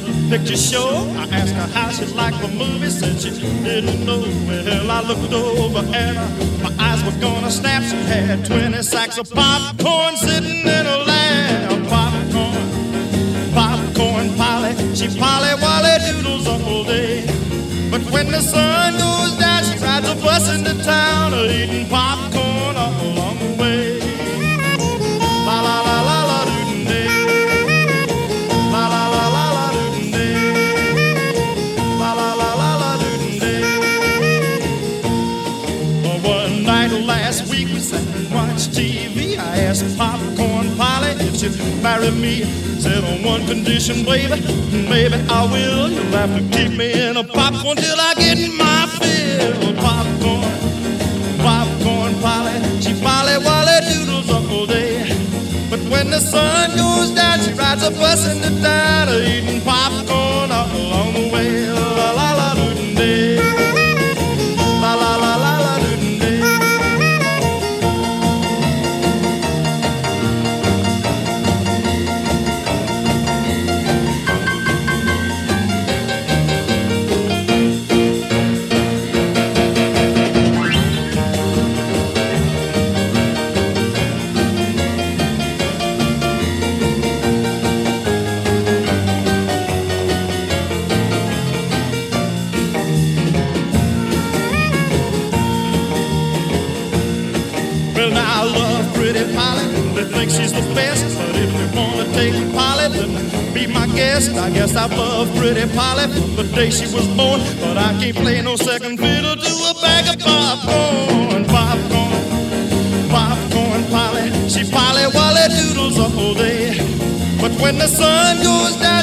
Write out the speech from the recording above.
picture show. I asked her how she liked the movie, said she didn't know. Well, I looked over and my eyes were gonna snap. She had 20 sacks of popcorn sitting in her lap. Popcorn Polly, she Polly Wally doodles all day. But when the sun goes down, she rides a bus into town, eating popcorn all along the way. La la la la la doodin' day. La la la la la doodin' day. La la la la la doodin' day. One night last week we sat and watched TV. I asked Popcorn Polly if she'd marry me. Said on one condition, baby, maybe I will. You'll have to keep me in a popcorn till I get my fill. Popcorn Polly, she Polly Wally doodles all day. But when the sun goes down, she rides a bus into town, eating popcorn all along the way. La la la doodin' day. La la la la la doodin' day. Well, now I love pretty Polly, they think she's the best. But if you wanna take Polly, then be my guest. I guess I've loved pretty Polly from the day she was born. But I can't play no second fiddle to a bag of popcorn. Popcorn Polly, she Polly Wally doodles all day. But when the sun goes down,